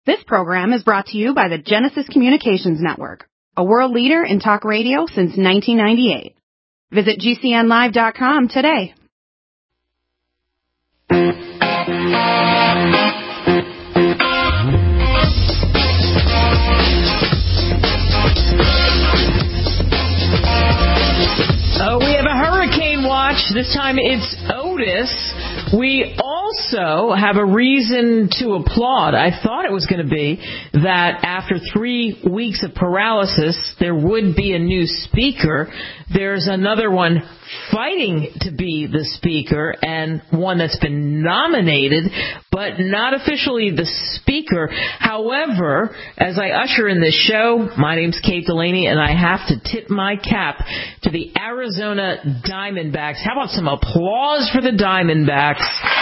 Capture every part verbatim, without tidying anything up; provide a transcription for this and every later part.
This program is brought to you by the Genesis Communications Network, a world leader in talk radio since nineteen ninety-eight. Visit G C N live dot com today. Uh, we have a hurricane watch. This time it's Otis. We also have a reason to applaud. I thought it was going to be that after three weeks of paralysis, there would be a new speaker. There's another one fighting to be the speaker, and one that's been nominated, but not officially the speaker. However, as I usher in this show, my name's Kate Delaney, and I have to tip my cap to the Arizona Diamondbacks. How about some applause for the Diamondbacks?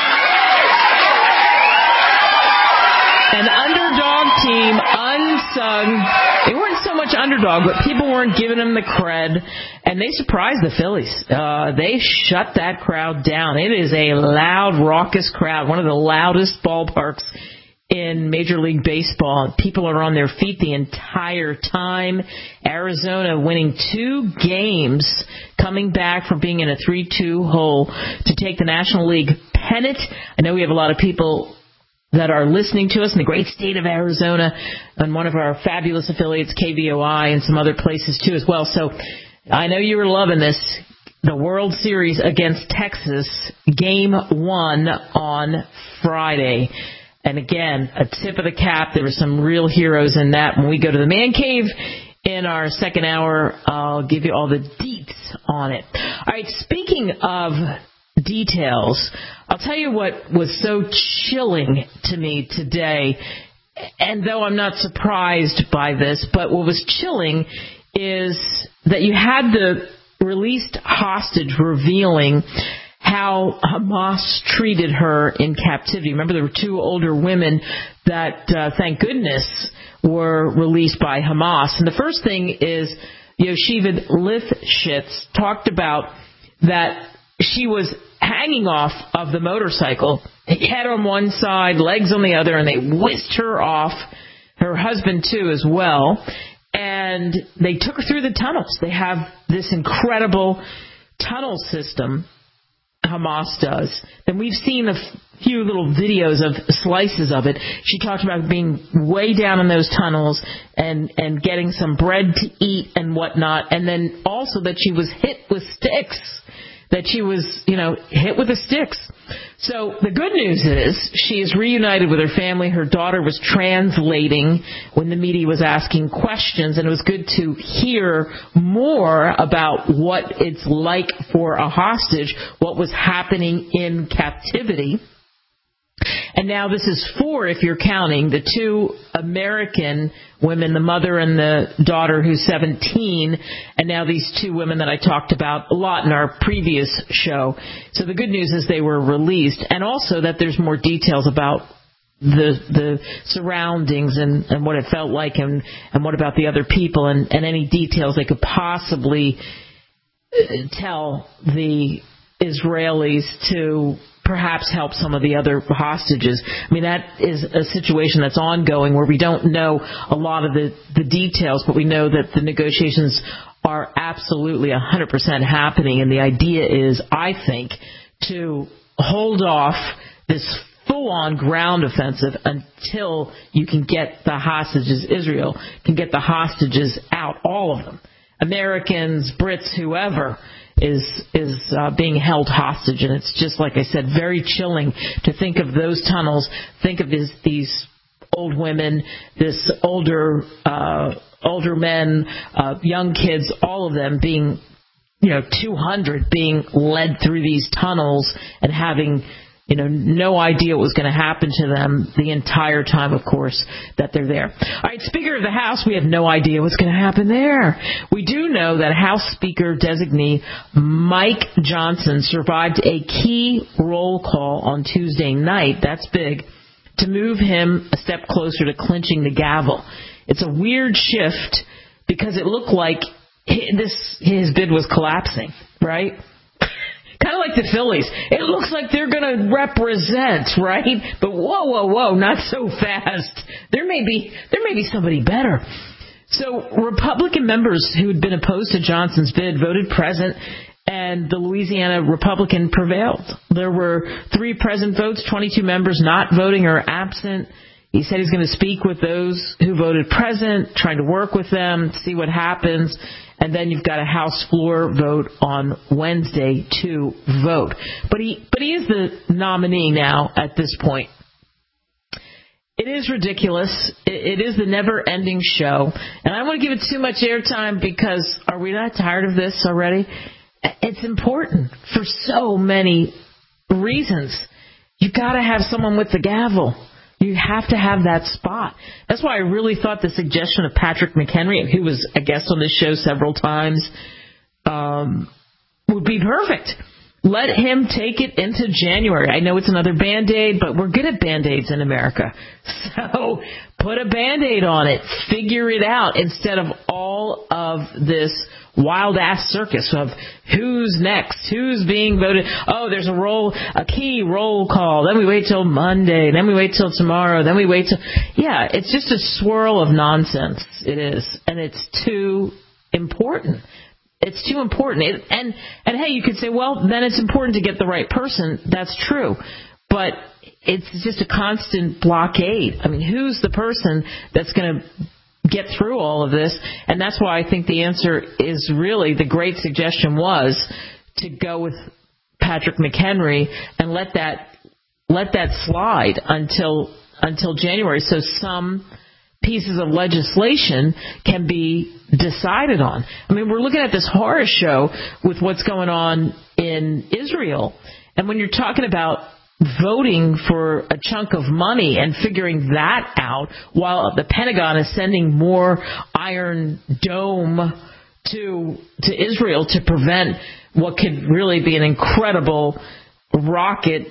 An underdog team, unsung. They weren't so much underdog, but people weren't giving them the cred, and they surprised the Phillies. Uh, they shut that crowd down. It is a loud, raucous crowd, one of the loudest ballparks in Major League Baseball. People are on their feet the entire time. Arizona winning two games, coming back from being in a three two hole to take the National League pennant. I know we have a lot of people that are listening to us in the great state of Arizona and one of our fabulous affiliates, K V O I, and some other places too as well. So I know you were loving this. The World Series against Texas, game one on Friday. And again, a tip of the cap. There were some real heroes in that. When we go to the Man Cave in our second hour, I'll give you all the deets on it. All right, speaking of details, I'll tell you what was so chilling to me today, and though I'm not surprised by this, but what was chilling is that you had the released hostage revealing how Hamas treated her in captivity. Remember, there were two older women that, uh, thank goodness, were released by Hamas. And the first thing is Yocheved Lifshitz talked about that she was hanging off of the motorcycle, head on one side, legs on the other, and they whisked her off, her husband too as well, and they took her through the tunnels. They have this incredible tunnel system, Hamas does. Then we've seen a few little videos of slices of it. She talked about being way down in those tunnels and, and getting some bread to eat and whatnot, and then also that she was hit with sticks. That she was, you know, hit with the sticks. So the good news is she is reunited with her family. Her daughter was translating when the media was asking questions, and it was good to hear more about what it's like for a hostage, what was happening in captivity. And now this is four, if you're counting, the two American women, the mother and the daughter who's seventeen, and now these two women that I talked about a lot in our previous show. So the good news is they were released, and also that there's more details about the the surroundings and, and what it felt like, and, and what about the other people, and, and any details they could possibly tell the Israelis to perhaps help some of the other hostages. I mean, that is a situation that's ongoing where we don't know a lot of the, the details, but we know that the negotiations are absolutely one hundred percent happening. And the idea is, I think, to hold off this full-on ground offensive until you can get the hostages, Israel can get the hostages out, all of them. Americans, Brits, whoever is is uh, being held hostage, and it's just, like I said, very chilling to think of those tunnels, think of this, these old women, this older uh, older men, uh, young kids, all of them being, you know, two hundred being led through these tunnels and having, you know, no idea what was going to happen to them the entire time, of course, that they're there. All right, Speaker of the House, we have no idea what's going to happen there. We do know that House Speaker designee Mike Johnson survived a key roll call on Tuesday night. That's big. To move him a step closer to clinching the gavel. It's a weird shift because it looked like this his bid was collapsing, right? Kind of like the Phillies. It looks like they're going to represent, right? But whoa, whoa, whoa, not so fast. There may be there may be somebody better. So Republican members who had been opposed to Johnson's bid voted present, and the Louisiana Republican prevailed. There were three present votes, twenty-two members not voting or absent. He said he's going to speak with those who voted present, trying to work with them, see what happens. And then you've got a House floor vote on Wednesday to vote. But he, but he is the nominee now at this point. It is ridiculous. It, it is the never-ending show. And I don't want to give it too much airtime because are we not tired of this already? It's important for so many reasons. You've got to have someone with the gavel. You have to have that spot. That's why I really thought the suggestion of Patrick McHenry, who was a guest on this show several times, um, would be perfect. Let him take it into January. I know it's another Band-Aid, but we're good at Band-Aids in America. So put a Band-Aid on it. Figure it out instead of all of this wild-ass circus of who's next, who's being voted. Oh, there's a roll, a key roll call. Then we wait till Monday. Then we wait till tomorrow. Then we wait till... Yeah, it's just a swirl of nonsense. It is. And it's too important. It's too important. It, and, and hey, you could say, well, then it's important to get the right person. That's true. But it's just a constant blockade. I mean, who's the person that's going to get through all of this? And that's why I think the answer is really, the great suggestion was to go with Patrick McHenry and let that let that slide until until January, so some pieces of legislation can be decided on. I mean, we're looking at this horror show with what's going on in Israel, and when you're talking about voting for a chunk of money and figuring that out while the Pentagon is sending more Iron Dome to to Israel to prevent what could really be an incredible rocket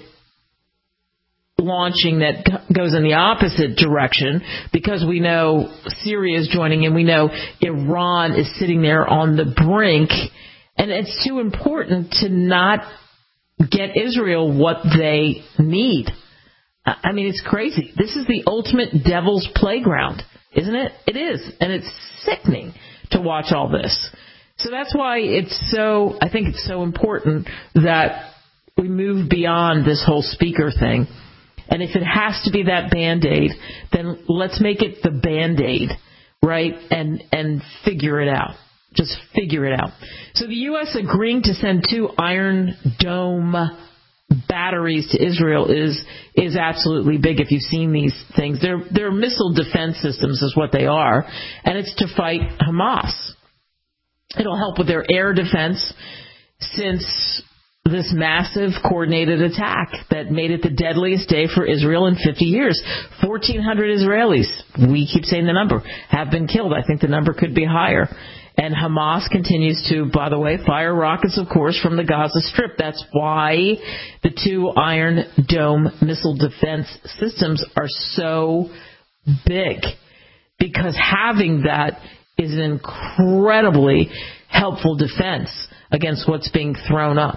launching that goes in the opposite direction, because we know Syria is joining and we know Iran is sitting there on the brink, and it's too important to not get Israel what they need. I mean, it's crazy. This is the ultimate devil's playground, isn't it? It is. And it's sickening to watch all this. So that's why it's so, I think it's so important that we move beyond this whole speaker thing. And if it has to be that Band-Aid, then let's make it the Band-Aid, right? And, and figure it out. Just figure it out. So the U S agreeing to send two Iron Dome batteries to Israel is is absolutely big. If you've seen these things, they're they're missile defense systems is what they are, and it's to fight Hamas. It'll help with their air defense since this massive coordinated attack that made it the deadliest day for Israel in fifty years. fourteen hundred Israelis, we keep saying the number, have been killed. I think the number could be higher. And Hamas continues to, by the way, fire rockets, of course, from the Gaza Strip. That's why the two Iron Dome missile defense systems are so big, because having that is an incredibly helpful defense against what's being thrown up.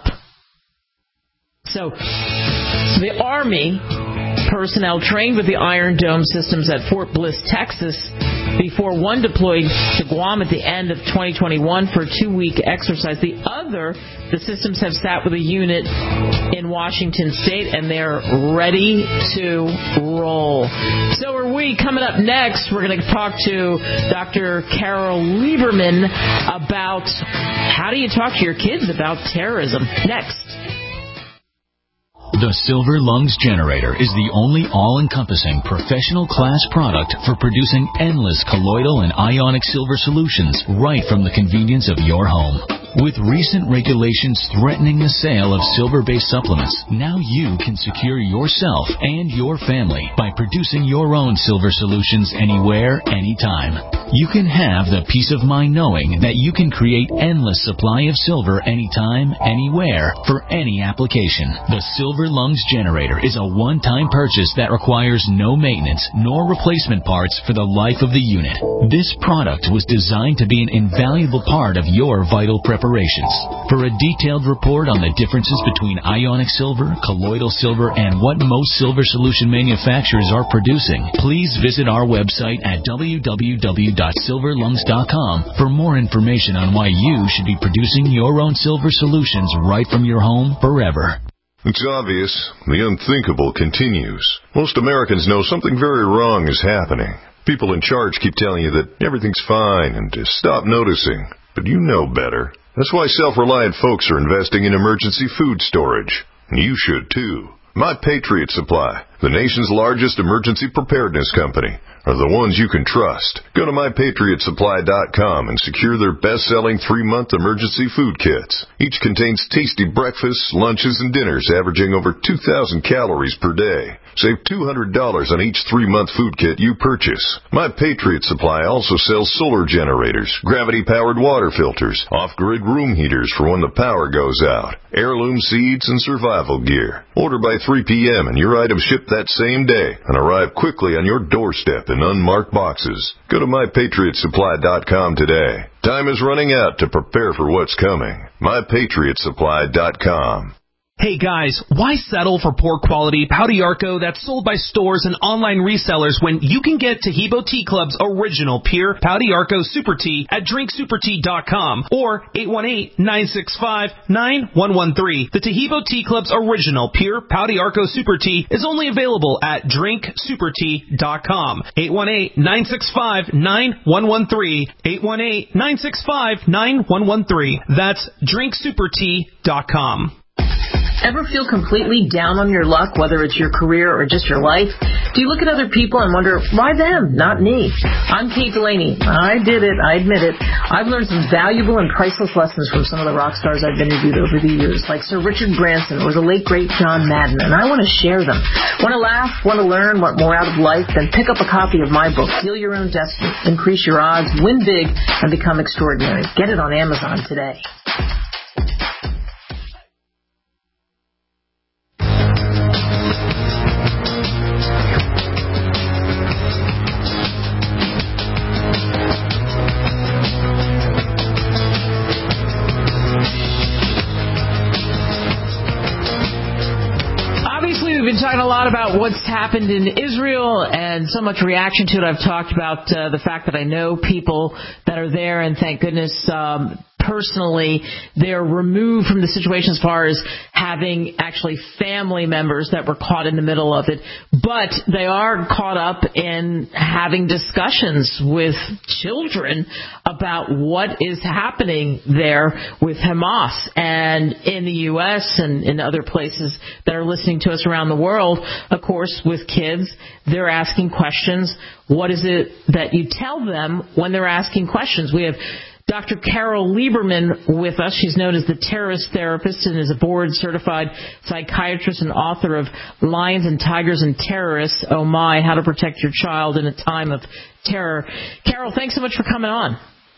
So, so the Army personnel trained with the Iron Dome systems at Fort Bliss, Texas, before one deployed to Guam at the end of twenty twenty-one for a two-week exercise. The other, the systems have sat with a unit in Washington State, and they're ready to roll. So are we. Coming up next, we're going to talk to Doctor Carol Lieberman about how do you talk to your kids about terrorism. Next. The Silver Lungs Generator is the only all-encompassing professional class product for producing endless colloidal and ionic silver solutions right from the convenience of your home. With recent regulations threatening the sale of silver-based supplements, now you can secure yourself and your family by producing your own silver solutions anywhere, anytime. You can have the peace of mind knowing that you can create endless supply of silver anytime, anywhere, for any application. The Silver Lungs Generator is a one-time purchase that requires no maintenance nor replacement parts for the life of the unit. This product was designed to be an invaluable part of your vital preparations. For a detailed report on the differences between ionic silver, colloidal silver, and what most silver solution manufacturers are producing, please visit our website at w w w dot silver lungs dot com for more information on why you should be producing your own silver solutions right from your home forever. It's obvious. The unthinkable continues. Most Americans know something very wrong is happening. People in charge keep telling you that everything's fine and to stop noticing. But you know better. That's why self-reliant folks are investing in emergency food storage. And you should, too. My Patriot Supply, the nation's largest emergency preparedness company, are the ones you can trust. Go to my patriot supply dot com and secure their best-selling three-month emergency food kits. Each contains tasty breakfasts, lunches, and dinners averaging over two thousand calories per day. Save two hundred dollars on each three-month food kit you purchase. My Patriot Supply also sells solar generators, gravity-powered water filters, off-grid room heaters for when the power goes out, heirloom seeds, and survival gear. Order by three p.m. and your items ship that same day and arrive quickly on your doorstep in unmarked boxes. Go to my patriot supply dot com today. Time is running out to prepare for what's coming. my patriot supply dot com. Hey guys, why settle for poor quality Pau d'Arco that's sold by stores and online resellers when you can get Taheebo Tea Club's original pure Pau d'Arco Super Tea at drink super tea dot com or eight one eight, nine six five, nine one one three. The Taheebo Tea Club's original pure Pau d'Arco Super Tea is only available at drink super tea dot com. eight one eight, nine six five, nine one one three. eight one eight, nine six five, nine one one three. That's drink super tea dot com. Ever feel completely down on your luck, whether it's your career or just your life? Do you look at other people and wonder, why them, not me? I'm Kate Delaney. I did it. I admit it. I've learned some valuable and priceless lessons from some of the rock stars I've interviewed over the years, like Sir Richard Branson or the late, great John Madden, and I want to share them. Want to laugh? Want to learn? Want more out of life? Then pick up a copy of my book, Deal Your Own Destiny. Increase your odds, win big, and become extraordinary. Get it on Amazon today. We've been talking a lot about what's happened in Israel and so much reaction to it. I've talked about uh, the fact that I know people that are there, and thank goodness um, personally they're removed from the situation as far as having actually family members that were caught in the middle of it. But they are caught up in having discussions with children about what is happening there with Hamas. And in the U S and in other places that are listening to us around the world, of course, with kids, they're asking questions. What is it that you tell them when they're asking questions? We have Doctor Carol Lieberman with us. She's known as the terrorist therapist and is a board-certified psychiatrist and author of Lions and Tigers and Terrorists, Oh My, How to Protect Your Child in a Time of Terror. Carol, thanks so much for coming on.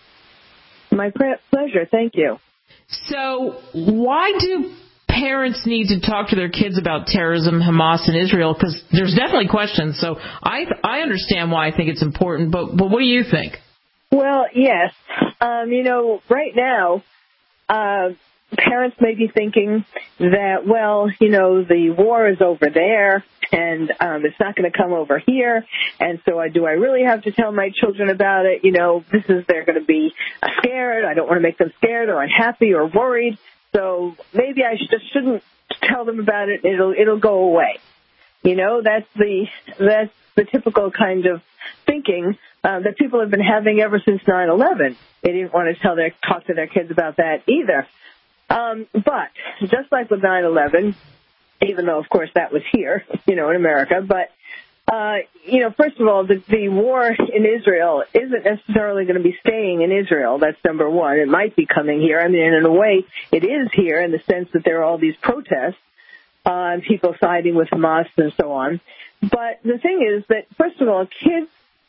My pleasure. Thank you. So why do parents need to talk to their kids about terrorism, Hamas, and Israel? Because there's definitely questions. So I I understand why I think it's important, but, but what do you think? Well, yes. Um, you know, right now, uh, parents may be thinking that, well, you know, the war is over there, and um, it's not going to come over here, and so I, do I really have to tell my children about it? You know, this is, they're going to be scared. I don't want to make them scared or unhappy or worried, so maybe I just shouldn't tell them about it. It'll it'll go away. You know, that's the that's the typical kind of thinking Uh, that people have been having ever since nine eleven. They didn't want to tell their talk to their kids about that either. Um, but just like with nine eleven, even though, of course, that was here, you know, in America, but, uh, you know, first of all, the, the war in Israel isn't necessarily going to be staying in Israel. That's number one. It might be coming here. I mean, in a way, it is here in the sense that there are all these protests, uh, and people siding with Hamas and so on. But the thing is that, first of all, kids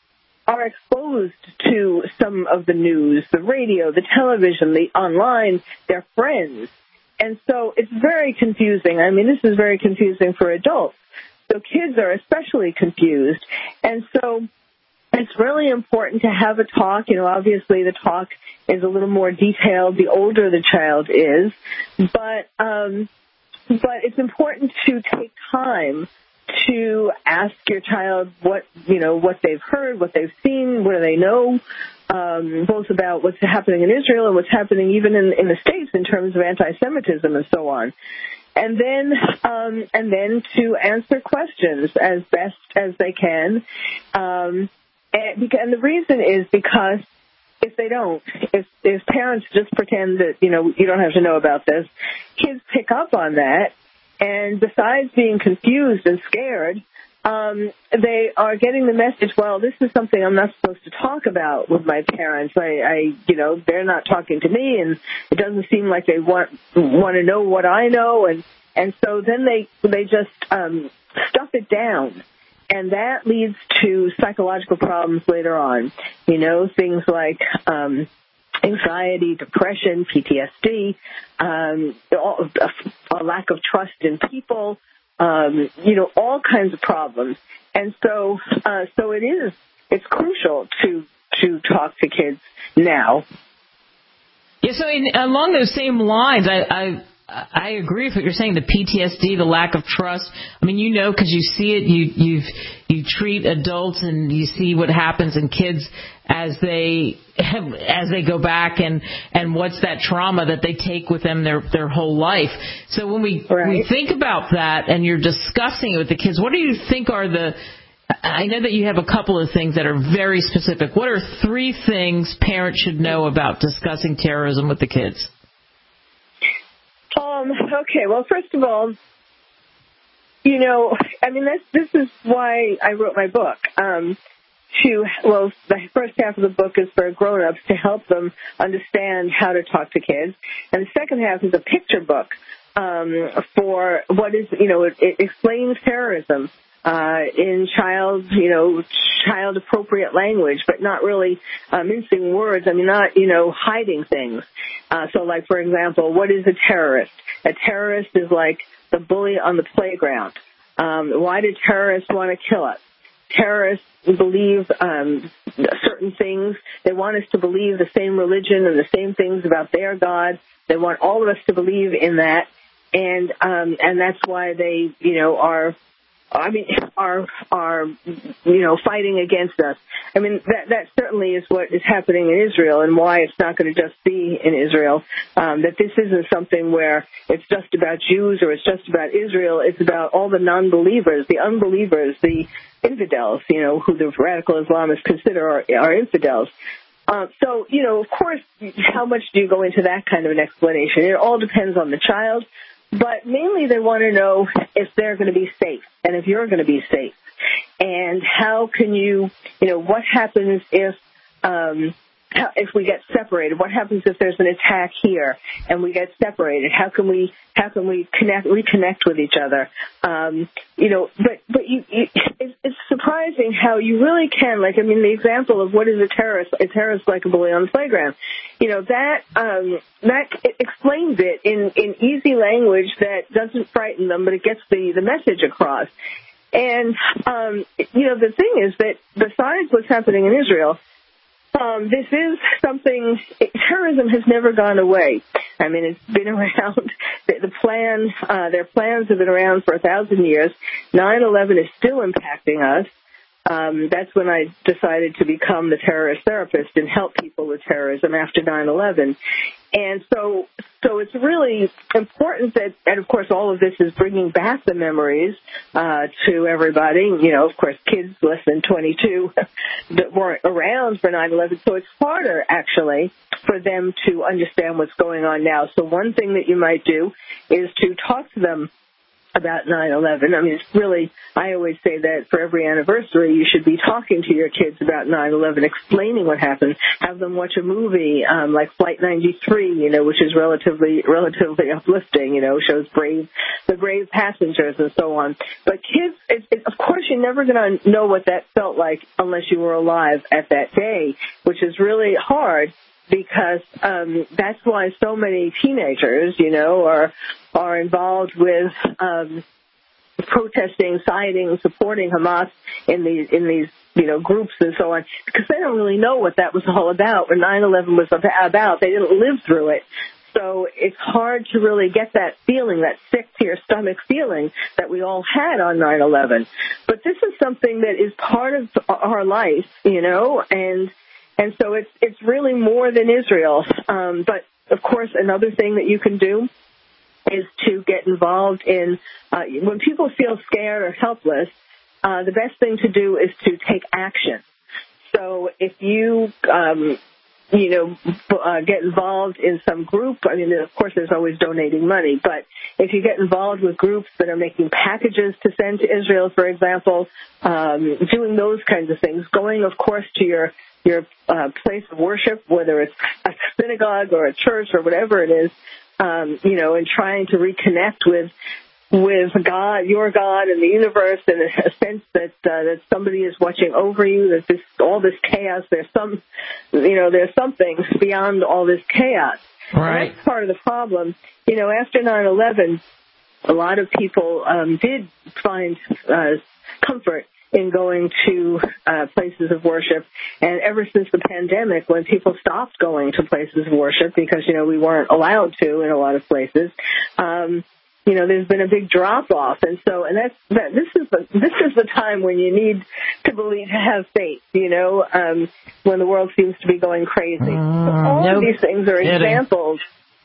are exposed to some of the news, the radio, the television, the online, their friends. And so it's very confusing. I mean, this is very confusing for adults. So kids are especially confused. And so it's really important to have a talk. You know, obviously the talk is a little more detailed the older the child is. But, um, but it's important to take time to ask your child what, you know, what they've heard, what they've seen, what do they know, um, both about what's happening in Israel and what's happening even in, in the States in terms of anti-Semitism and so on. And then, um, and then to answer questions as best as they can. Um, and, and the reason is because if they don't, if, if parents just pretend that, you know, you don't have to know about this, kids pick up on that. And besides being confused and scared, um, they are getting the message, well, this is something I'm not supposed to talk about with my parents. I, I, you know, they're not talking to me, and it doesn't seem like they want want to know what I know. And, and so then they, they just um, stuff it down. And that leads to psychological problems later on. You know, things like um, anxiety, depression, P T S D, um, all, a lack of trust in people, um, you know, all kinds of problems. And so, uh, so it is, it's crucial to, to talk to kids now. Yeah, so in, along those same lines, I, I, I agree with what you're saying, the P T S D, the lack of trust. I mean, you know, because you see it, you, you've, you treat adults and you see what happens in kids as they have, as they go back and, and what's that trauma that they take with them their, their whole life. So when we, right. we think about that and you're discussing it with the kids, what do you think are the, I know that you have a couple of things that are very specific. What are three things parents should know about discussing terrorism with the kids? Um, okay, well, first of all, you know, I mean, this, this is why I wrote my book. Um, to, well, the first half of the book is for grown-ups to help them understand how to talk to kids. And the second half is a picture book um, for what is, you know, it, it explains terrorism uh, in child, you know, child-appropriate language, but not really uh, mincing words. I mean, not, you know, hiding things. Uh, so, like, for example, what is a terrorist? A terrorist is like the bully on the playground. Um, why do terrorists want to kill us? Terrorists believe um, certain things. They want us to believe the same religion and the same things about their God. They want all of us to believe in that, and um, and that's why they, you know, are, I mean, are are you know fighting against us. I mean, that that certainly is what is happening in Israel, and why it's not going to just be in Israel. Um, that this isn't something where it's just about Jews or it's just about Israel. It's about all the non-believers, the unbelievers, the infidels, you know, who the radical Islamists consider are, are infidels. Um, so, you know, of course, how much do you go into that kind of an explanation? It all depends on the child, but mainly they want to know if they're going to be safe and if you're going to be safe. And how can you, you know, what happens if, um, how, if we get separated? What happens if there's an attack here and we get separated? How can we, how can we connect, reconnect with each other? Um, you know, but, but you, you it's, it's surprising how you really can, like, I mean, the example of what is a terrorist, a terrorist like a bully on the playground, you know, that, um, that explains it in, in easy language that doesn't frighten them, but it gets the, the message across. And, um, you know, the thing is that besides what's happening in Israel, Um, this is something, terrorism has never gone away. I mean, it's been around, the, the plan, uh, their plans have been around for a thousand years. nine eleven is still impacting us. Um, that's when I decided to become the terrorist therapist and help people with terrorism after nine eleven. And so, so it's really important that, and of course all of this is bringing back the memories, uh, to everybody. You know, of course, kids less than twenty-two that weren't around for nine eleven. So it's harder actually for them to understand what's going on now. So one thing that you might do is to talk to them about nine eleven. I mean, it's really, I always say that for every anniversary, you should be talking to your kids about nine eleven, explaining what happened. Have them watch a movie um, like Flight ninety-three, you know, which is relatively relatively uplifting, you know, shows brave the brave passengers and so on. But kids, it, it, of course, you're never going to know what that felt like unless you were alive at that day, which is really hard. Because um, that's why so many teenagers, you know, are are involved with um, protesting, siding, supporting Hamas in these in these you know groups and so on, because they don't really know what that was all about. What nine eleven was about, they didn't live through it. So it's hard to really get that feeling, that sick to your stomach feeling that we all had on nine eleven. But this is something that is part of our life, you know, and. And so it's it's really more than Israel. Um, but, of course, another thing that you can do is to get involved in, uh, when people feel scared or helpless, uh, the best thing to do is to take action. So if you, um, you know, uh, get involved in some group, I mean, of course, there's always donating money, but if you get involved with groups that are making packages to send to Israel, for example, um, doing those kinds of things, going, of course, to your your uh, place of worship, whether it's a synagogue or a church or whatever it is, um, you know, and trying to reconnect with with God, your God, and the universe, in a sense that uh, that somebody is watching over you. That this all this chaos, there's some, you know, there's something beyond all this chaos. Right. And that's part of the problem. You know, after nine eleven, a lot of people um, did find uh, comfort in going to uh, places of worship. And ever since the pandemic, when people stopped going to places of worship because, you know, we weren't allowed to in a lot of places, um, you know, there's been a big drop-off. And so, and that's, that, this is the, this is the time when you need to believe, to have faith, you know, um, when the world seems to be going crazy. Mm, so all nope. of these things are Kidding. examples.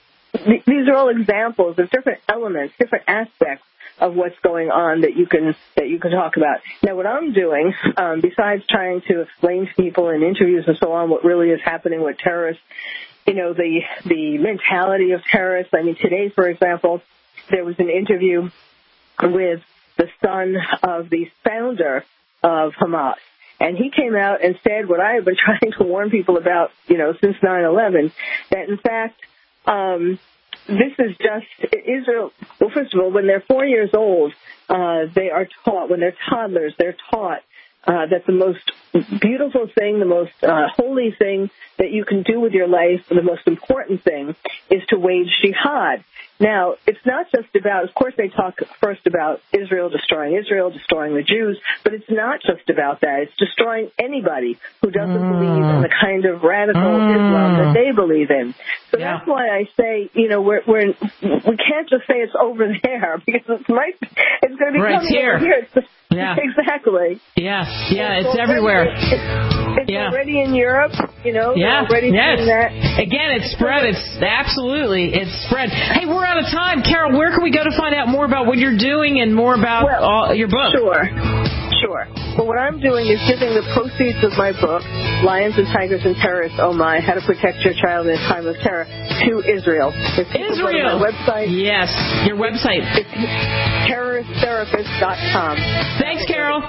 These are all examples of different elements, different aspects of what's going on that you can that you can talk about. Now, what I'm doing, um, besides trying to explain to people in interviews and so on what really is happening with terrorists, you know, the the mentality of terrorists. I mean, today, for example, there was an interview with the son of the founder of Hamas. And he came out and said what I have been trying to warn people about, you know, since nine eleven, that in fact, um, this is just Israel. Well, first of all, when they're four years old, uh, they are taught, when they're toddlers, they're taught uh, that the most beautiful thing, the most uh, holy thing that you can do with your life, the most important thing, is to wage jihad. Now, it's not just about, of course, they talk first about Israel, destroying Israel, destroying the Jews, but it's not just about that. It's destroying anybody who doesn't mm. believe in the kind of radical mm. Islam that they believe in. So yeah. that's why I say, you know, we're, we're we can't just say it's over there because it's might it's going to be right coming here. over here. It's just, yeah, exactly. Yeah, yeah, it's, it's everywhere. It's, it's yeah. already in Europe, you know. Yeah, already yes. doing that. Again, it's spread. It's absolutely it's spread. Hey, we're out of time, Carol. Where can we go to find out more about what you're doing and more about well, all, your book? Sure. Sure. Well, what I'm doing is giving the proceeds of my book, Lions and Tigers and Terrorists, Oh My, How to Protect Your Child in a Time of Terror, to Israel. Israel. My website. Yes, your website. It's terrorist therapist dot com. Thanks, Carol.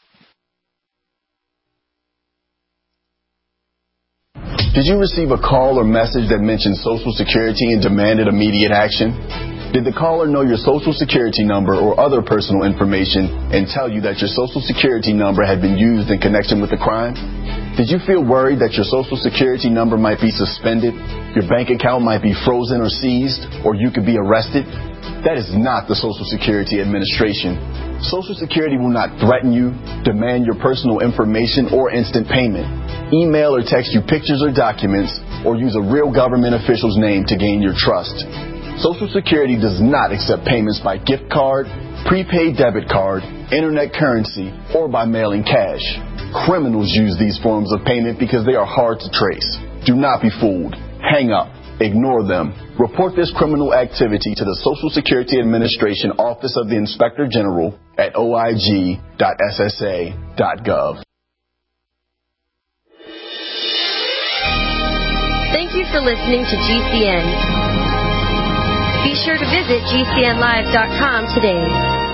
Did you receive a call or message that mentioned Social Security and demanded immediate action? Did the caller know your Social Security number or other personal information and tell you that your Social Security number had been used in connection with the crime? Did you feel worried that your Social Security number might be suspended, your bank account might be frozen or seized, or you could be arrested? That is not the Social Security Administration. Social Security will not threaten you, demand your personal information, or instant payment, email or text you pictures or documents, or use a real government official's name to gain your trust. Social Security does not accept payments by gift card, prepaid debit card, internet currency, or by mailing cash. Criminals use these forms of payment because they are hard to trace. Do not be fooled. Hang up. Ignore them. Report this criminal activity to the Social Security Administration Office of the Inspector General at o i g dot s s a dot gov. Thank you for listening to G C N. Be sure to visit G C N live dot com today.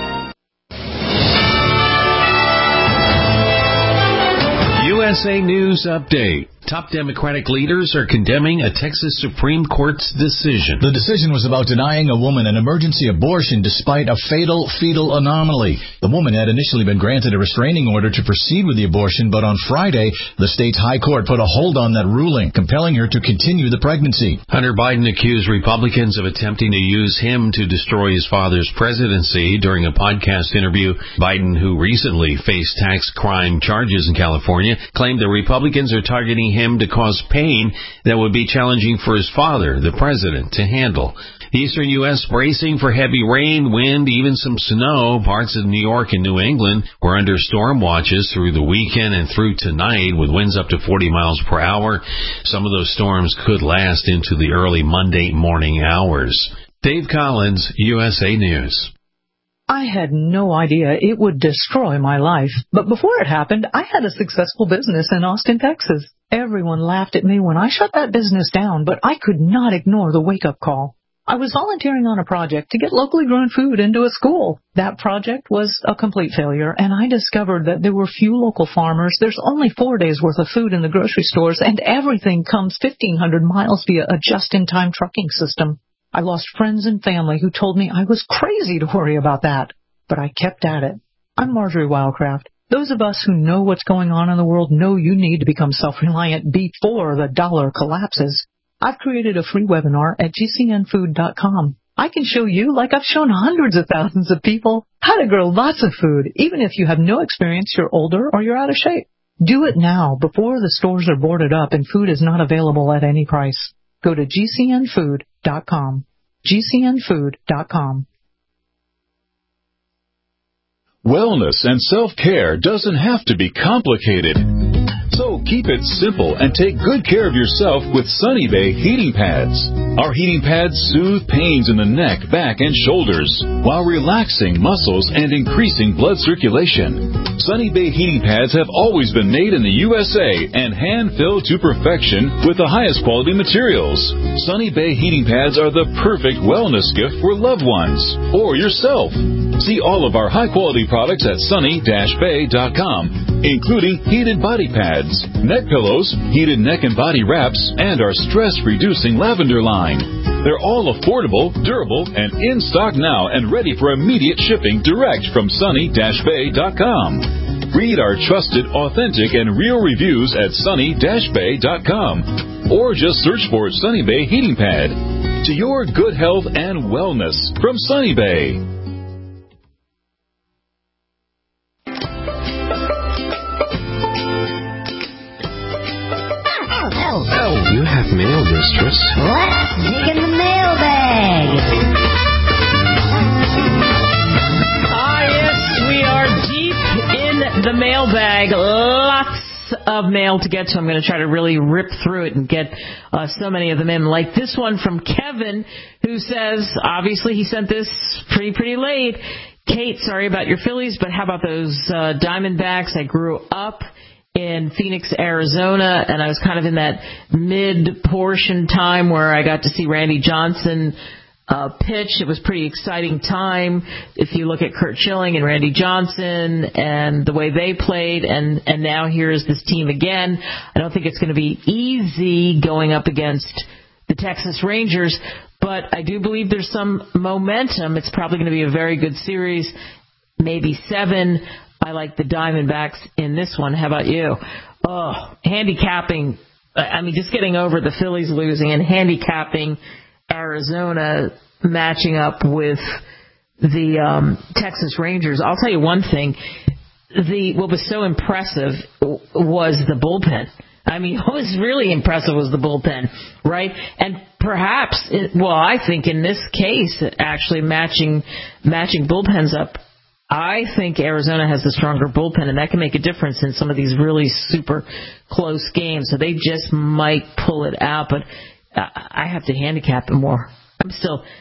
U S A News Update. Top Democratic leaders are condemning a Texas Supreme Court's decision. The decision was about denying a woman an emergency abortion despite a fatal fetal anomaly. The woman had initially been granted a restraining order to proceed with the abortion, but on Friday, the state's high court put a hold on that ruling, compelling her to continue the pregnancy. Hunter Biden accused Republicans of attempting to use him to destroy his father's presidency during a podcast interview. Biden, who recently faced tax crime charges in California, claimed the Republicans are targeting him to cause pain that would be challenging for his father, the president, to handle. The eastern U S bracing for heavy rain, wind, even some snow. Parts of New York and New England were under storm watches through the weekend and through tonight, with winds up to forty miles per hour. Some of those storms could last into the early Monday morning hours. Dave Collins, U S A News. I had no idea it would destroy my life. But before it happened, I had a successful business in Austin, Texas. Everyone laughed at me when I shut that business down, but I could not ignore the wake-up call. I was volunteering on a project to get locally grown food into a school. That project was a complete failure, and I discovered that there were few local farmers. There's only four days' worth of food in the grocery stores, and everything comes fifteen hundred miles via a just-in-time trucking system. I lost friends and family who told me I was crazy to worry about that, but I kept at it. I'm Marjorie Wildcraft. Those of us who know what's going on in the world know you need to become self-reliant before the dollar collapses. I've created a free webinar at G C N food dot com. I can show you, like I've shown hundreds of thousands of people, how to grow lots of food, even if you have no experience, you're older, or you're out of shape. Do it now before the stores are boarded up and food is not available at any price. Go to G C N food dot com. G C N food dot com. Wellness and self-care doesn't have to be complicated. So keep it simple and take good care of yourself with Sunny Bay heating pads. Our heating pads soothe pains in the neck, back, and shoulders while relaxing muscles and increasing blood circulation. Sunny Bay heating pads have always been made in the U S A and hand-filled to perfection with the highest quality materials. Sunny Bay heating pads are the perfect wellness gift for loved ones or yourself. See all of our high-quality products at sunny dash bay dot com, including heated body pads, neck pillows, heated neck and body wraps, and our stress-reducing lavender line. They're all affordable, durable, and in stock now and ready for immediate shipping direct from sunny dash bay dot com. Read our trusted, authentic, and real reviews at sunny dash bay dot com or just search for Sunny Bay Heating Pad. To your good health and wellness from Sunny Bay. Oh, you have mail, mistress. Let's dig in the mailbag. Ah, yes, we are deep in the mailbag. Lots of mail to get to. I'm going to try to really rip through it and get uh, so many of them in. Like this one from Kevin, who says, obviously he sent this pretty, pretty late. Kate, sorry about your Phillies, but how about those uh, Diamondbacks? I grew up in Phoenix, Arizona, and I was kind of in that mid-portion time where I got to see Randy Johnson uh, pitch. It was a pretty exciting time if you look at Curt Schilling and Randy Johnson and the way they played, and, and now here's this team again. I don't think it's going to be easy going up against the Texas Rangers, but I do believe there's some momentum. It's probably going to be a very good series, maybe seven. I like the Diamondbacks in this one. How about you? Oh, handicapping. I mean, just getting over the Phillies losing and handicapping Arizona matching up with the um, Texas Rangers. I'll tell you one thing. The what was so impressive was the bullpen. I mean, what was really impressive was the bullpen, right? And perhaps, it, well, I think in this case, actually matching matching bullpens up, I think Arizona has the stronger bullpen, and that can make a difference in some of these really super close games. So they just might pull it out, but I have to handicap it more. I'm still,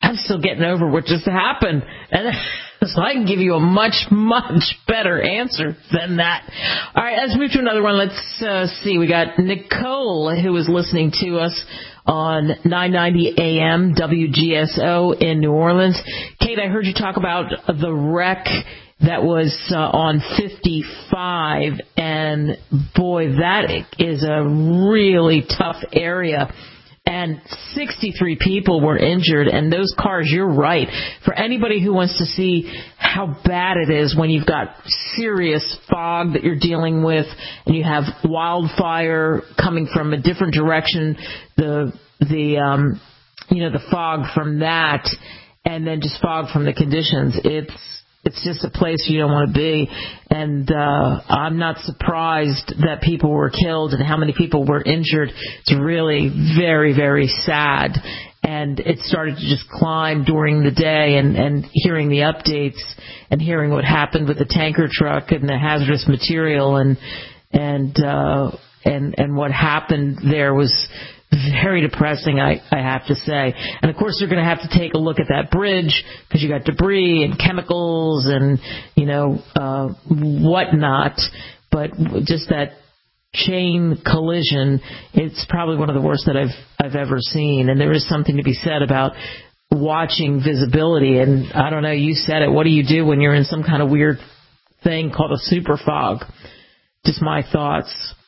I'm still getting over what just happened. And so I can give you a much, much better answer than that. All right, let's move to another one. Let's uh, see. We got Nicole, who is listening to us on nine ninety A M W G S O in New Orleans. Kate, I heard you talk about the wreck that was uh, on fifty-five, and boy, that is a really tough area. And sixty-three people were injured, and those cars, you're right. For anybody who wants to see how bad it is when you've got serious fog that you're dealing with, and you have wildfire coming from a different direction, the the um, you know the fog from that, and then just fog from the conditions. It's It's just a place you don't want to be, and uh, I'm not surprised that people were killed and how many people were injured. It's really very, very sad, and it started to just climb during the day, and, and hearing the updates and hearing what happened with the tanker truck and the hazardous material and and uh, and and what happened there was very depressing, I, I have to say. And, of course, they're going to have to take a look at that bridge because you got debris and chemicals and, you know, uh, whatnot. But just that chain collision, it's probably one of the worst that I've I've ever seen. And there is something to be said about watching visibility. And, I don't know, you said it. What do you do when you're in some kind of weird thing called a super fog? Just my thoughts.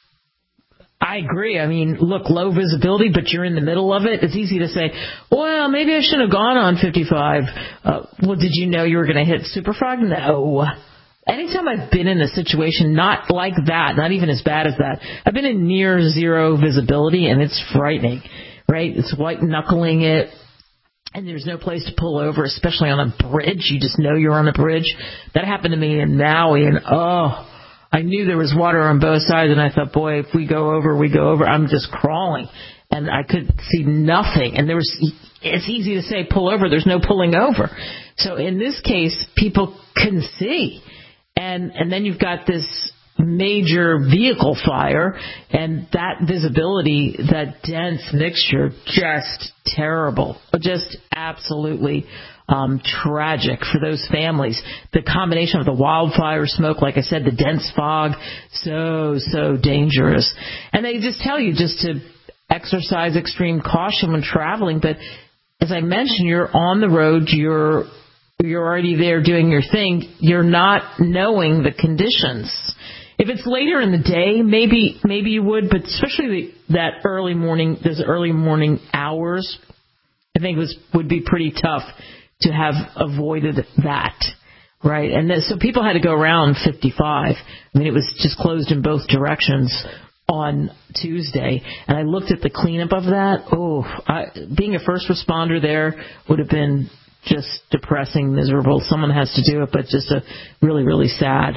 I agree. I mean, look, low visibility, but you're in the middle of it. It's easy to say, well, maybe I shouldn't have gone on fifty-five. Uh, well, did you know you were going to hit super fog? No. Anytime I've been in a situation not like that, not even as bad as that, I've been in near zero visibility, and it's frightening, right? It's white-knuckling it, and there's no place to pull over, especially on a bridge. You just know you're on a bridge. That happened to me in Maui, and, oh, I knew there was water on both sides, and I thought, boy, if we go over, we go over. I'm just crawling, and I could see nothing. And there was, it's easy to say pull over. There's no pulling over. So in this case, people couldn't see. And and then you've got this major vehicle fire, and that visibility, that dense mixture, just terrible. Just absolutely Um, tragic for those families. The combination of the wildfire smoke, like I said, the dense fog, so, so dangerous. And they just tell you just to exercise extreme caution when traveling. But as I mentioned, you're on the road, you're you're already there doing your thing. You're not knowing the conditions. If it's later in the day, maybe maybe you would, but especially that early morning, those early morning hours, I think was would be pretty tough to have avoided that, right? And th- so people had to go around fifty-five. I mean, it was just closed in both directions on Tuesday. And I looked at the cleanup of that. Oh, I, being a first responder there would have been just depressing, miserable. Someone has to do it, but just a really, really sad.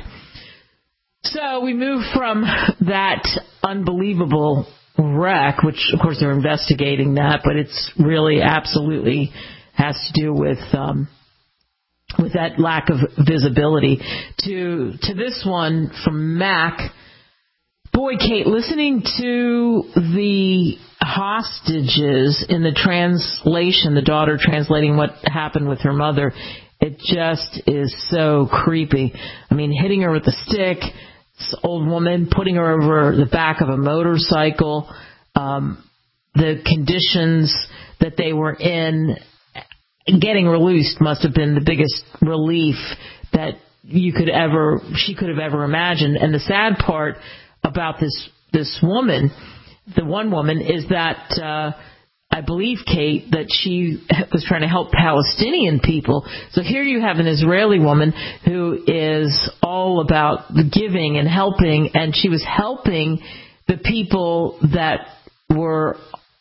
So we move from that unbelievable wreck, which, of course, they're investigating that, but it's really absolutely has to do with um, with that lack of visibility. To to this one from Mac. Boy, Kate, listening to the hostages in the translation, the daughter translating what happened with her mother, it just is so creepy. I mean, hitting her with a stick, this old woman putting her over the back of a motorcycle, um, the conditions that they were in. Getting released must have been the biggest relief that you could ever, she could have ever imagined. And the sad part about this this woman, the one woman, is that uh, I believe, Kate, that she was trying to help Palestinian people. So here you have an Israeli woman who is all about giving and helping, and she was helping the people that were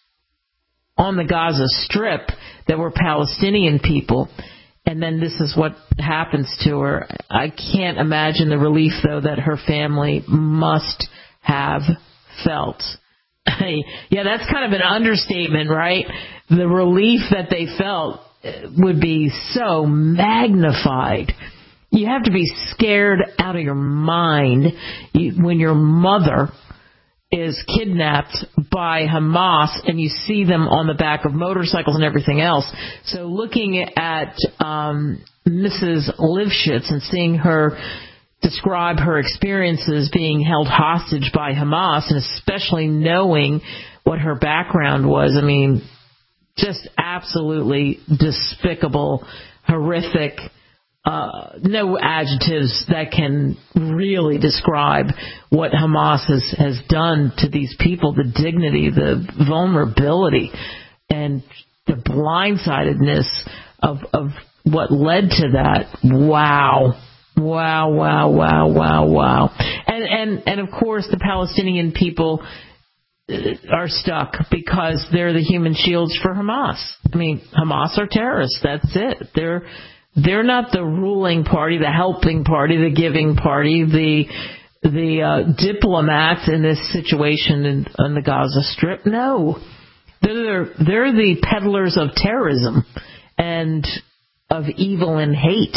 on the Gaza Strip that were Palestinian people, and then this is what happens to her. I can't imagine the relief, though, that her family must have felt. Yeah, that's kind of an understatement, right? The relief that they felt would be so magnified. You have to be scared out of your mind when your mother is kidnapped by Hamas, and you see them on the back of motorcycles and everything else. So looking at um, Missus Lifshitz and seeing her describe her experiences being held hostage by Hamas, and especially knowing what her background was, I mean, just absolutely despicable, horrific, Uh, no adjectives that can really describe what Hamas has, has done to these people, the dignity, the vulnerability, and the blindsidedness of, of what led to that. Wow. Wow, wow, wow, wow, wow. And, and, and of course, the Palestinian people are stuck because they're the human shields for Hamas. I mean, Hamas are terrorists. That's it. They're They're not the ruling party, the helping party, the giving party, the the uh, diplomats in this situation in, on the Gaza Strip. No, they're they're the peddlers of terrorism and of evil and hate.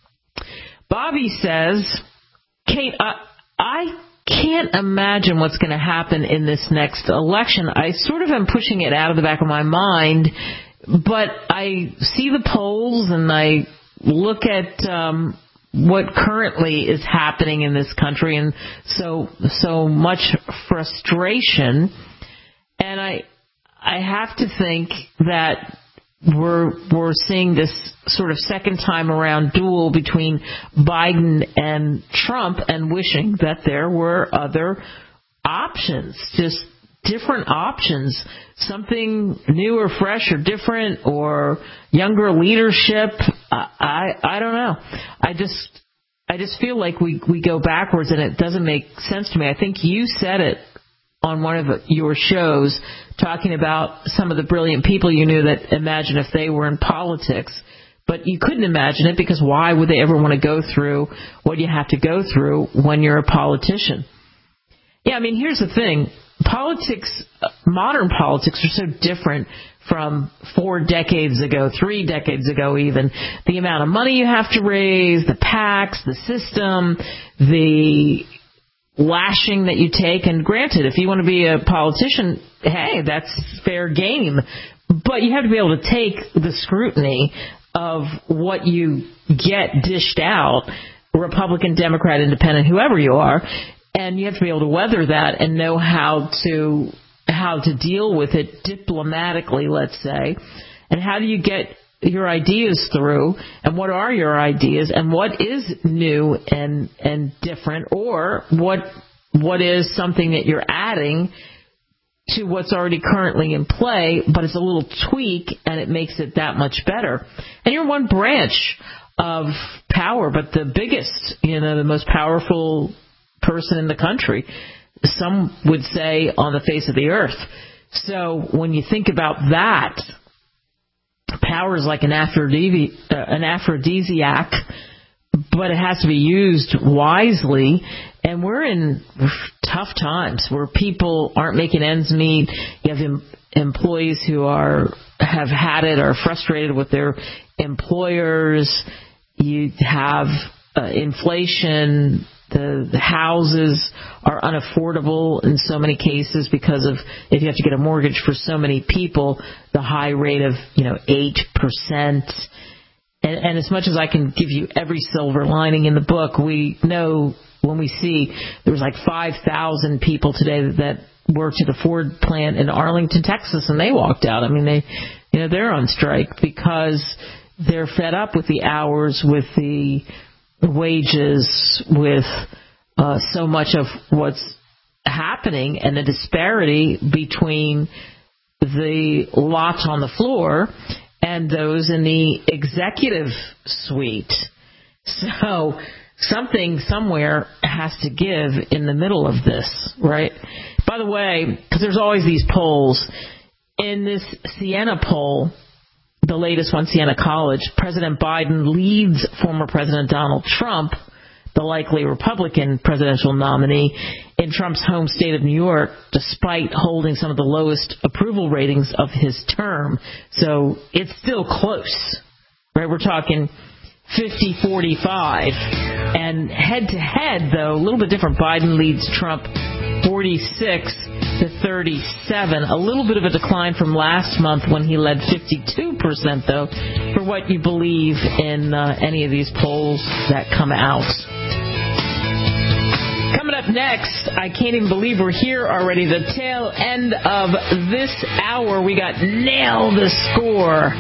Bobby says, Kate, I, I can't imagine what's going to happen in this next election. I sort of am pushing it out of the back of my mind, but I see the polls and I look at um, what currently is happening in this country, and so so much frustration. And I I have to think that we're we're seeing this sort of second time around duel between Biden and Trump, and wishing that there were other options, just different options, something new or fresh or different or younger leadership. I, I I don't know. I just I just feel like we we go backwards, and it doesn't make sense to me. I think you said it on one of your shows, talking about some of the brilliant people you knew that imagine if they were in politics. But you couldn't imagine it, because why would they ever want to go through what you have to go through when you're a politician? Yeah, I mean, here's the thing. Politics, modern politics, are so different from four decades ago, three decades ago even. The amount of money you have to raise, the PACs, the system, the lashing that you take. And granted, if you want to be a politician, hey, that's fair game. But you have to be able to take the scrutiny of what you get dished out, Republican, Democrat, Independent, whoever you are, and you have to be able to weather that and know how to how to deal with it diplomatically, let's say. And how do you get your ideas through, and what are your ideas, and what is new and and different, or what what is something that you're adding to what's already currently in play, but it's a little tweak and it makes it that much better. And you're one branch of power, but the biggest, you know, the most powerful person in the country, some would say on the face of the earth. So when you think about that, power is like an aphrodisi- uh, an aphrodisiac, but it has to be used wisely. And we're in tough times where people aren't making ends meet. You have em- employees who are have had it, are frustrated with their employers. You have uh, inflation. The, the houses are unaffordable in so many cases because of, if you have to get a mortgage for so many people, the high rate of, you know, eight percent. And, and as much as I can give you every silver lining in the book, we know when we see there was like five thousand people today that worked at a Ford plant in Arlington, Texas, and they walked out. I mean, they, you know, they're on strike because they're fed up with the hours, with the wages, with uh, so much of what's happening, and the disparity between the lot on the floor and those in the executive suite. So something somewhere has to give in the middle of this, right? By the way, because there's always these polls, in this Siena poll, the latest one, Siena College, President Biden leads former President Donald Trump, the likely Republican presidential nominee, in Trump's home state of New York, despite holding some of the lowest approval ratings of his term. So it's still close, right? We're talking fifty forty-five. And head-to-head, though, a little bit different. Biden leads Trump forty-six to thirty-seven. A little bit of a decline from last month when he led fifty-two percent, though, for what you believe in uh, any of these polls that come out. Coming up next, I can't even believe we're here already, the tail end of this hour. We got Nail the Score.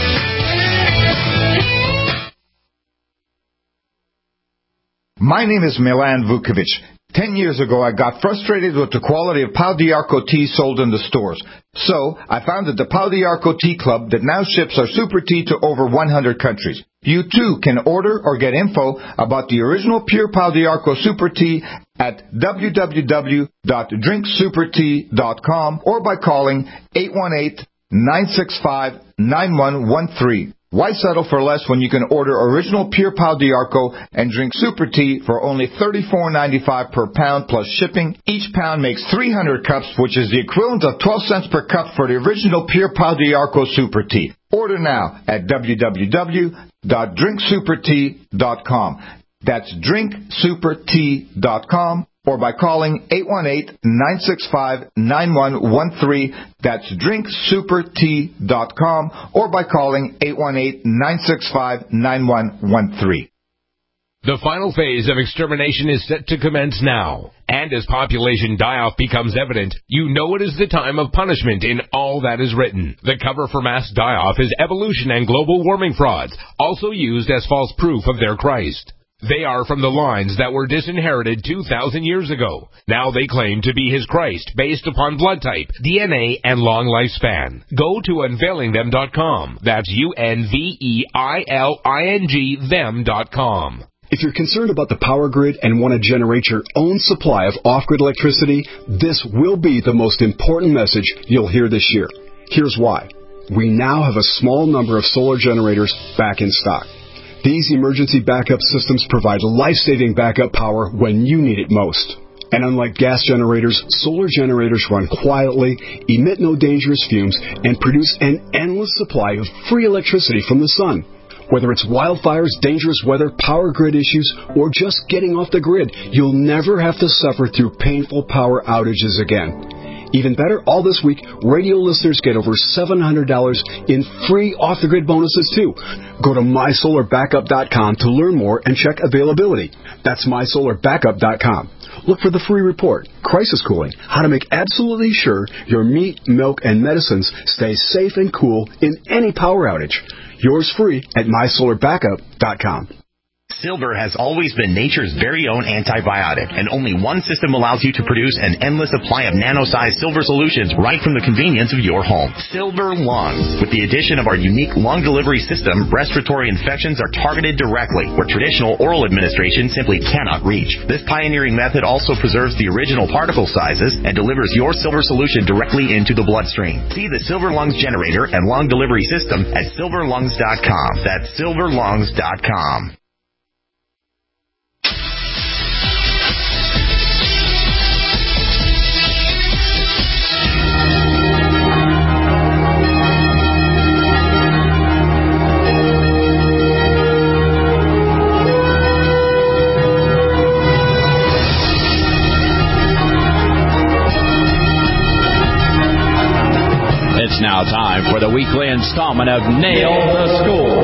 My name is Milan Vukovic. Ten years ago, I got frustrated with the quality of Pau d'Arco tea sold in the stores. So, I founded the Pau d'Arco Tea Club that now ships our super tea to over one hundred countries. You too can order or get info about the original pure Pau d'Arco super tea at w w w dot drink super tea dot com or by calling eight one eight, nine six five, nine one one three. Why settle for less when you can order original pure Pau d'Arco and drink super tea for only thirty-four ninety-five per pound plus shipping? Each pound makes three hundred cups, which is the equivalent of twelve cents per cup for the original pure Pau d'Arco super tea. Order now at w w w dot drink super tea dot com. That's drink super tea dot com. Or by calling eight one eight, nine six five, nine one one three. That's drink super tea dot com. Or by calling eight one eight, nine six five, nine one one three. The final phase of extermination is set to commence now. And as population die-off becomes evident, you know it is the time of punishment in all that is written. The cover for mass die-off is evolution and global warming frauds, also used as false proof of their Christ. They are from the lines that were disinherited two thousand years ago. Now they claim to be his Christ based upon blood type, D N A, and long lifespan. Go to unveiling them dot com. That's U N V E I L I N G them dot com. If you're concerned about the power grid and want to generate your own supply of off-grid electricity, this will be the most important message you'll hear this year. Here's why. We now have a small number of solar generators back in stock. These emergency backup systems provide life-saving backup power when you need it most. And unlike gas generators, solar generators run quietly, emit no dangerous fumes, and produce an endless supply of free electricity from the sun. Whether it's wildfires, dangerous weather, power grid issues, or just getting off the grid, you'll never have to suffer through painful power outages again. Even better, all this week, radio listeners get over seven hundred dollars in free off-the-grid bonuses, too. Go to my solar backup dot com to learn more and check availability. That's my solar backup dot com. Look for the free report, Crisis Cooling, how to make absolutely sure your meat, milk, and medicines stay safe and cool in any power outage. Yours free at my solar backup dot com. Silver has always been nature's very own antibiotic, and only one system allows you to produce an endless supply of nano-sized silver solutions right from the convenience of your home. Silver Lungs. With the addition of our unique lung delivery system, respiratory infections are targeted directly, where traditional oral administration simply cannot reach. This pioneering method also preserves the original particle sizes and delivers your silver solution directly into the bloodstream. See the Silver Lungs generator and lung delivery system at silver lungs dot com. That's silver lungs dot com. It's now time for the weekly installment of Nail the Score.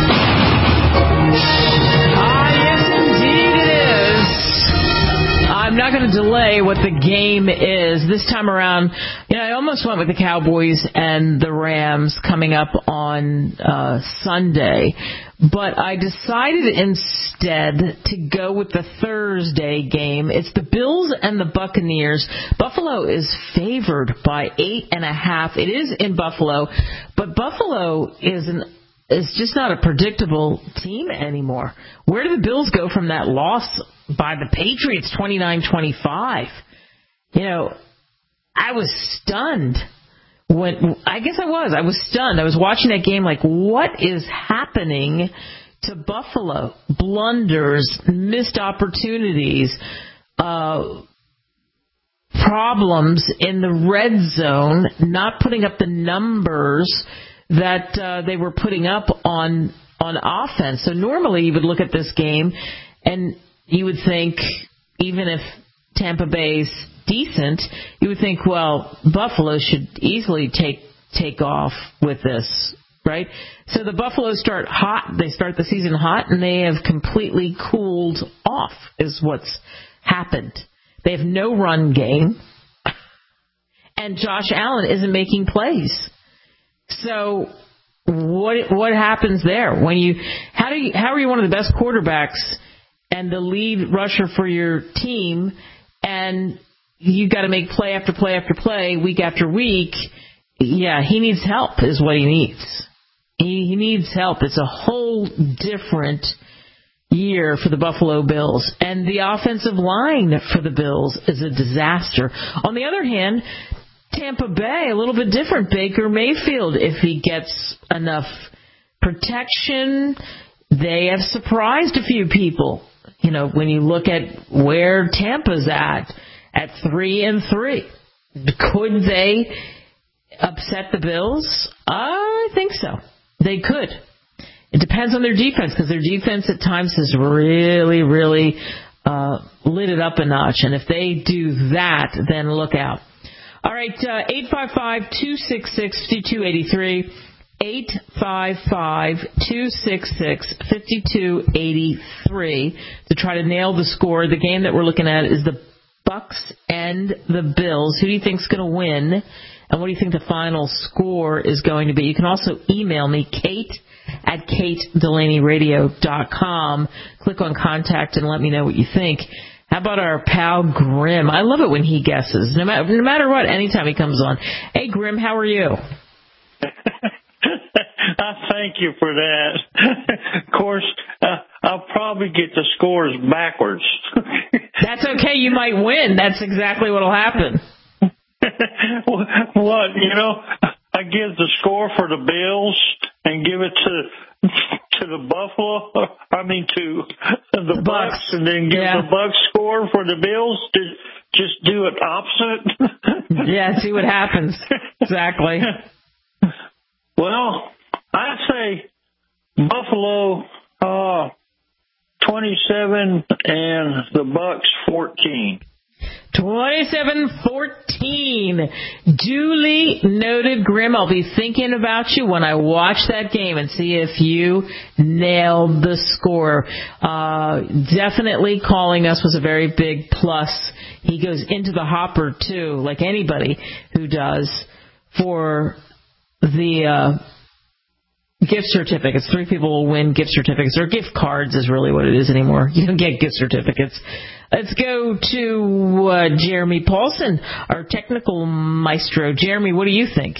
Ah, yes, indeed it is. I'm not going to delay what the game is. This time around, you know, I almost went with the Cowboys and the Rams coming up on uh, Sunday. But I decided instead to go with the Thursday game. It's the Bills and the Buccaneers. Buffalo is favored by eight and a half. It is in Buffalo, but Buffalo is an is just not a predictable team anymore. Where do the Bills go from that loss by the Patriots, twenty-nine twenty-five? You know, I was stunned. When I guess I was. I was stunned. I was watching that game like, what is happening to Buffalo? Blunders, missed opportunities, uh, problems in the red zone, not putting up the numbers that uh, they were putting up on on offense. So normally you would look at this game and you would think, even if Tampa Bay's decent, you would think, well, Buffalo should easily take take off with this, right? So the Buffaloes start hot. They start the season hot, and they have completely cooled off is what's happened. They have no run game, and Josh Allen isn't making plays. So what what happens there? When you how do you how are you one of the best quarterbacks and the lead rusher for your team, and you've got to make play after play after play, week after week? Yeah, he needs help is what he needs. He, he needs help. It's a whole different year for the Buffalo Bills. And the offensive line for the Bills is a disaster. On the other hand, Tampa Bay, a little bit different. Baker Mayfield, if he gets enough protection, they have surprised a few people. You know, when you look at where Tampa's at, at three and three, could they upset the Bills? I think so. They could. It depends on their defense, because their defense at times has really, really uh, lit it up a notch. And if they do that, then look out. All right, uh, eight five five, two six six, five two eight three, eight five five, two six six, five two eight three to try to nail the score. The game that we're looking at is the Bucks and the Bills. Who do you think is going to win? And what do you think the final score is going to be? You can also email me, Kate at kate delaney radio dot com. Click on contact and let me know what you think. How about our pal Grim? I love it when he guesses, no matter, no matter what, anytime he comes on. Hey, Grim, how are you? I thank you for that. Of course, uh, I'll probably get the scores backwards. That's okay. You might win. That's exactly what will happen. What, you know, I give the score for the Bills and give it to to the Buffalo, I mean to the, the Bucks, Bucks, and then give yeah. the Bucks score for the Bills. To just do it opposite. Yeah, see what happens. Exactly. Well, I'd say Buffalo uh, twenty-seven and the Bucks fourteen. twenty-seven fourteen. Duly noted, Grim. I'll be thinking about you when I watch that game and see if you nailed the score. Uh, definitely calling us was a very big plus. He goes into the hopper, too, like anybody who does, for the uh, gift certificates. Three people will win gift certificates, or gift cards is really what it is anymore. You don't get gift certificates. Let's go to uh, Jeremy Paulson, our technical maestro. Jeremy, what do you think?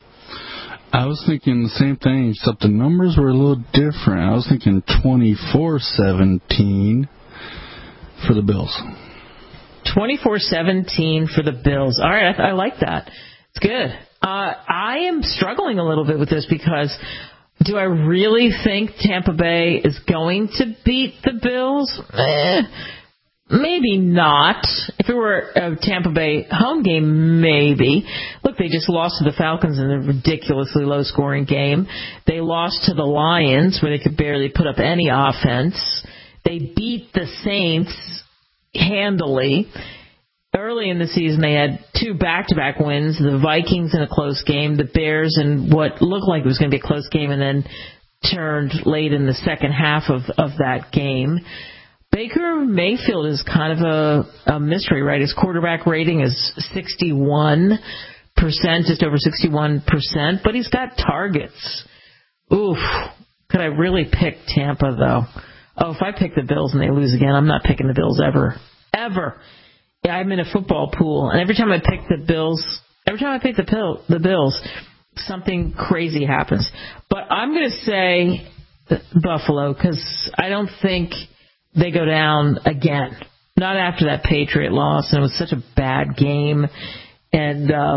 I was thinking the same thing, except the numbers were a little different. I was thinking twenty-four seventeen for the Bills. twenty-four seventeen for the Bills. All right, I, I like that. It's good. Uh, I am struggling a little bit with this because do I really think Tampa Bay is going to beat the Bills? Eh. Maybe not. If it were a Tampa Bay home game, maybe. Look, they just lost to the Falcons in a ridiculously low-scoring game. They lost to the Lions, where they could barely put up any offense. They beat the Saints handily. Early in the season, they had two back-to-back wins, the Vikings in a close game, the Bears in what looked like it was going to be a close game, and then turned late in the second half of, of that game. Baker Mayfield is kind of a, a mystery, right? His quarterback rating is sixty-one percent, just over sixty-one percent, but he's got targets. Oof. Could I really pick Tampa, though? Oh, if I pick the Bills and they lose again, I'm not picking the Bills ever. Ever. Yeah, I'm in a football pool, and every time I pick the Bills, every time I pick the, pill, the Bills, something crazy happens. But I'm going to say Buffalo, because I don't think they go down again. Not after that Patriot loss, and it was such a bad game. And uh,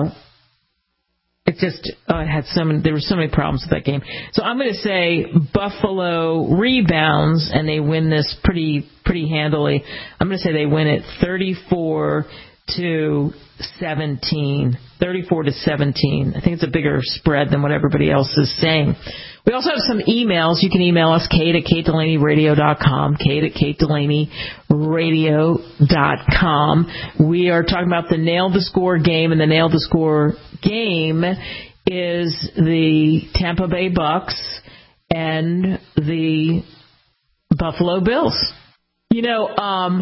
it just, oh, it had so many, there were so many problems with that game. So I'm going to say Buffalo rebounds, and they win this pretty pretty handily. I'm going to say they win it thirty-four to seventeen. thirty-four to seventeen. I think it's a bigger spread than what everybody else is saying. We also have some emails. You can email us, Kate at kate delaney radio dot com, Kate at kate delaney radio dot com. We are talking about the Nail the Score game, and the Nail the Score game is the Tampa Bay Bucks and the Buffalo Bills. You know, um,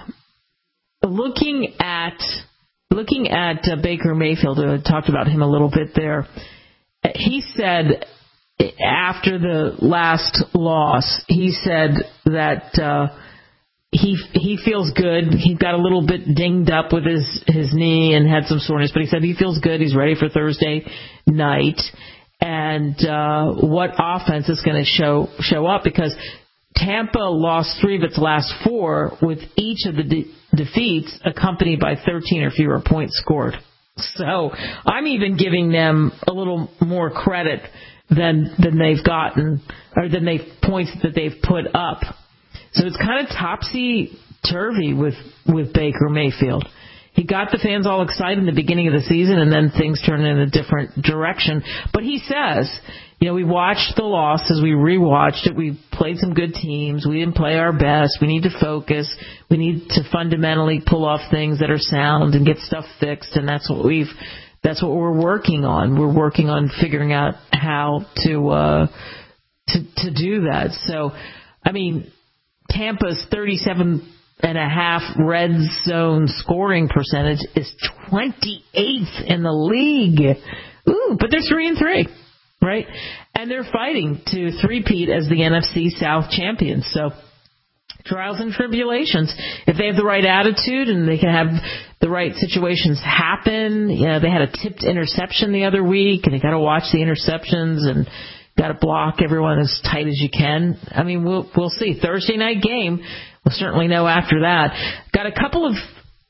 looking at looking at uh, Baker Mayfield, I talked about him a little bit there. He said after the last loss, he said that uh, he he feels good. He got a little bit dinged up with his, his knee and had some soreness, but he said he feels good. He's ready for Thursday night. And uh, what offense is going to show show up? Because Tampa lost three of its last four, with each of the de- defeats accompanied by thirteen or fewer points scored. So I'm even giving them a little more credit than than they've gotten, or than they points that they've put up. So it's kind of topsy-turvy with, with Baker Mayfield. He got the fans all excited in the beginning of the season, and then things turned in a different direction. But he says, you know, we watched the losses, we rewatched it, we played some good teams, we didn't play our best, we need to focus, we need to fundamentally pull off things that are sound and get stuff fixed, and that's what we've, that's what we're working on. We're working on figuring out how to, uh, to, to do that. So, I mean, Tampa's thirty-seven and a half red zone scoring percentage is twenty-eighth in the league. Ooh, but they're three and three, right? And they're fighting to three-peat as the N F C South champions. So trials and tribulations. If they have the right attitude and they can have the right situations happen, you know, they had a tipped interception the other week, and they got to watch the interceptions and got to block everyone as tight as you can. I mean, we'll we'll see. Thursday night game. We'll certainly know after that. Got a couple of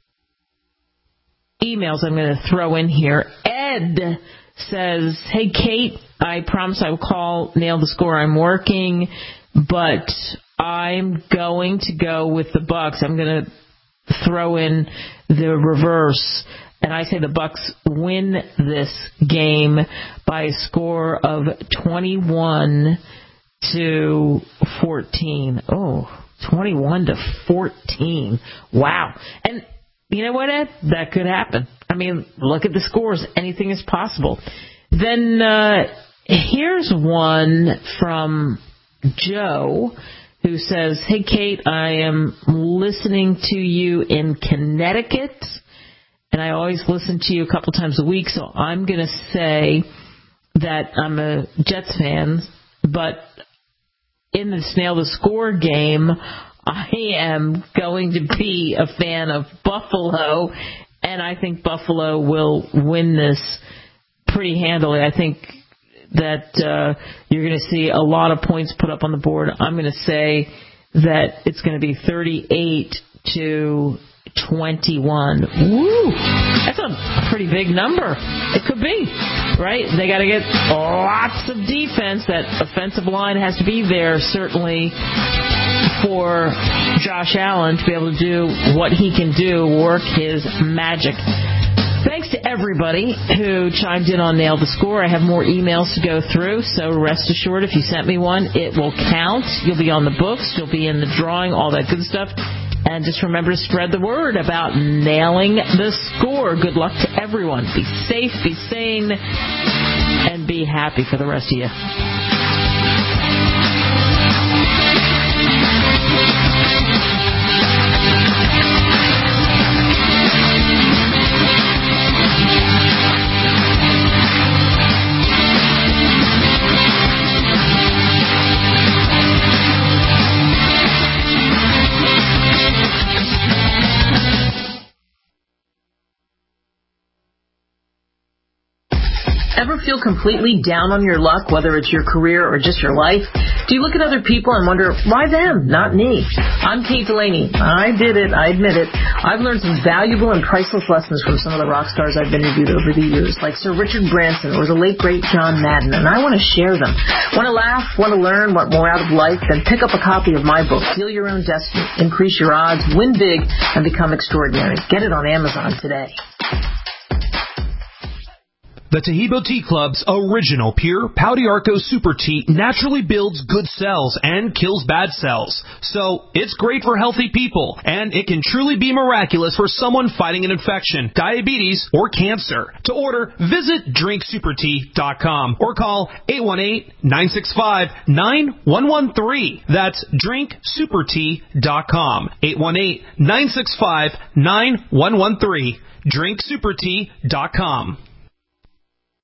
emails I'm going to throw in here. Ed says, hey, Kate, I promise I will call Nail the Score. I'm working, but I'm going to go with the Bucks. I'm going to throw in the reverse, and I say the Bucks win this game by a score of twenty-one to fourteen. Oh, twenty-one to fourteen. Wow. And you know what, Ed? That could happen. I mean, look at the scores. Anything is possible. Then uh, here's one from Joe, who says, hey, Kate, I am listening to you in Connecticut, and I always listen to you a couple times a week, so I'm going to say that I'm a Jets fan, but in this Nail the Score game, I am going to be a fan of Buffalo, and I think Buffalo will win this pretty handily. I think that uh, you're going to see a lot of points put up on the board. I'm going to say that it's going to be thirty-eight to twenty-one. Woo! That's a pretty big number. It could be, right? They got to get lots of defense. That offensive line has to be there, certainly, for Josh Allen to be able to do what he can do, work his magic. Thanks to everybody who chimed in on Nail the Score. I have more emails to go through, so rest assured if you sent me one, it will count. You'll be on the books. You'll be in the drawing, all that good stuff. And just remember to spread the word about nailing the score. Good luck to everyone. Be safe, be sane, and be happy for the rest of you. Ever feel completely down on your luck, whether it's your career or just your life? Do you look at other people and wonder, why them, not me? I'm Kate Delaney. I did it. I admit it. I've learned some valuable and priceless lessons from some of the rock stars I've interviewed over the years, like Sir Richard Branson or the late, great John Madden, and I want to share them. Want to laugh? Want to learn? Want more out of life? Then pick up a copy of my book, Deal Your Own Destiny, Increase Your Odds, Win Big, and Become Extraordinary. Get it on Amazon today. The Taheebo Tea Club's original pure Pau d'Arco Super Tea naturally builds good cells and kills bad cells. So it's great for healthy people, and it can truly be miraculous for someone fighting an infection, diabetes, or cancer. To order, visit drink super tea dot com or call eight one eight, nine six five, nine one one three. That's drink super tea dot com. eight one eight, nine six five, nine one one three. drink super tea dot com.